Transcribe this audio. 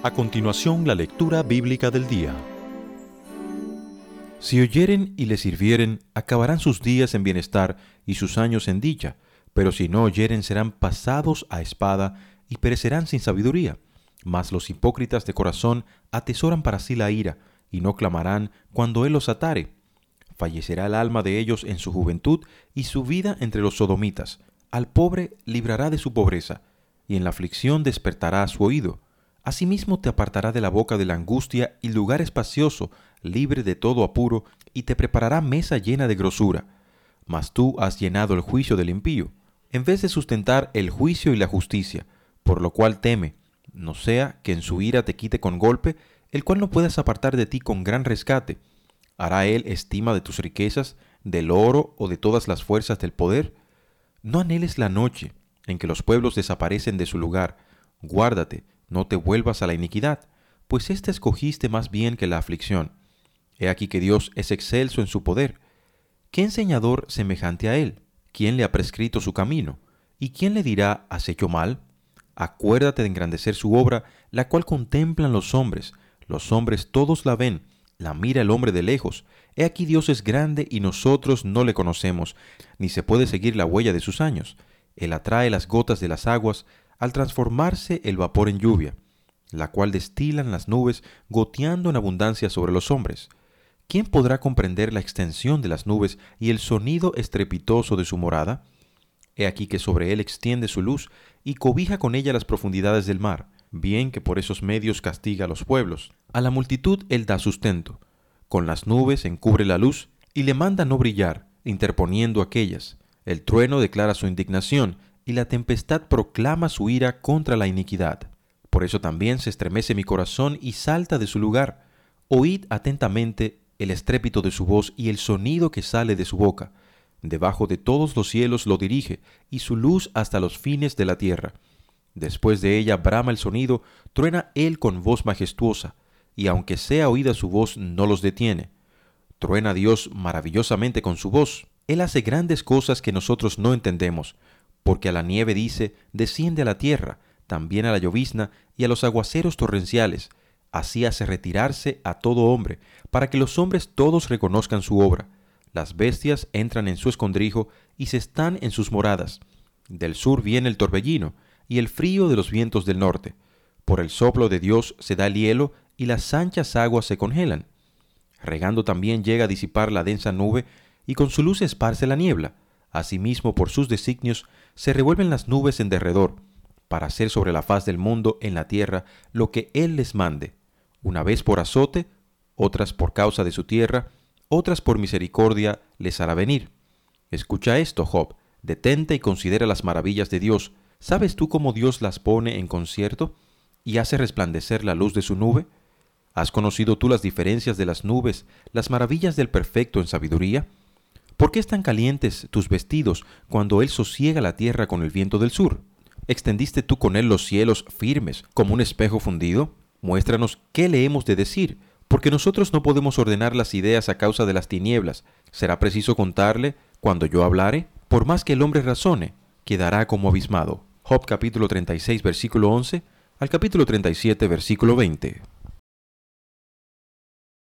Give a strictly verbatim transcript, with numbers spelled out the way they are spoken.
A continuación, la lectura bíblica del día. Si oyeren y le sirvieren, acabarán sus días en bienestar y sus años en dicha, pero si no oyeren serán pasados a espada y perecerán sin sabiduría. Mas los hipócritas de corazón atesoran para sí la ira, y no clamarán cuando él los atare. Fallecerá el alma de ellos en su juventud y su vida entre los sodomitas. Al pobre librará de su pobreza, y en la aflicción despertará su oído. Asimismo te apartará de la boca de la angustia y lugar espacioso, libre de todo apuro, y te preparará mesa llena de grosura. Mas tú has llenado el juicio del impío, en vez de sustentar el juicio y la justicia, por lo cual teme, no sea que en su ira te quite con golpe, el cual no puedas apartar de ti con gran rescate. ¿Hará él estima de tus riquezas, del oro o de todas las fuerzas del poder? No anheles la noche, en que los pueblos desaparecen de su lugar. Guárdate, no te vuelvas a la iniquidad, pues ésta escogiste más bien que la aflicción. He aquí que Dios es excelso en su poder. ¿Qué enseñador semejante a él? ¿Quién le ha prescrito su camino? ¿Y quién le dirá, has hecho mal? Acuérdate de engrandecer su obra, la cual contemplan los hombres. Los hombres todos la ven, la mira el hombre de lejos. He aquí Dios es grande y nosotros no le conocemos, ni se puede seguir la huella de sus años. Él atrae las gotas de las aguas, al transformarse el vapor en lluvia, la cual destilan las nubes, goteando en abundancia sobre los hombres. ¿Quién podrá comprender la extensión de las nubes y el sonido estrepitoso de su morada? He aquí que sobre él extiende su luz y cobija con ella las profundidades del mar, bien que por esos medios castiga a los pueblos. A la multitud él da sustento. Con las nubes encubre la luz y le manda no brillar, interponiendo aquellas. El trueno declara su indignación y la tempestad proclama su ira contra la iniquidad. Por eso también se estremece mi corazón y salta de su lugar. Oíd atentamente el estrépito de su voz y el sonido que sale de su boca. Debajo de todos los cielos lo dirige, y su luz hasta los fines de la tierra. Después de ella brama el sonido, truena él con voz majestuosa, y aunque sea oída su voz, no los detiene. Truena Dios maravillosamente con su voz. Él hace grandes cosas que nosotros no entendemos, porque a la nieve dice, desciende a la tierra, también a la llovizna y a los aguaceros torrenciales. Así hace retirarse a todo hombre, para que los hombres todos reconozcan su obra. Las bestias entran en su escondrijo y se están en sus moradas. Del sur viene el torbellino y el frío de los vientos del norte. Por el soplo de Dios se da el hielo y las anchas aguas se congelan. Regando también llega a disipar la densa nube y con su luz esparce la niebla. Asimismo, por sus designios, se revuelven las nubes en derredor, para hacer sobre la faz del mundo en la tierra lo que Él les mande, una vez por azote, otras por causa de su tierra, otras por misericordia les hará venir. Escucha esto, Job, detente y considera las maravillas de Dios. ¿Sabes tú cómo Dios las pone en concierto y hace resplandecer la luz de su nube? ¿Has conocido tú las diferencias de las nubes, las maravillas del perfecto en sabiduría? ¿Por qué están calientes tus vestidos cuando Él sosiega la tierra con el viento del sur? ¿Extendiste tú con Él los cielos firmes como un espejo fundido? Muéstranos qué le hemos de decir, porque nosotros no podemos ordenar las ideas a causa de las tinieblas. ¿Será preciso contarle cuando yo hablare? Por más que el hombre razone, quedará como abismado. Job capítulo treinta y seis, versículo once, al capítulo treinta y siete, versículo veinte.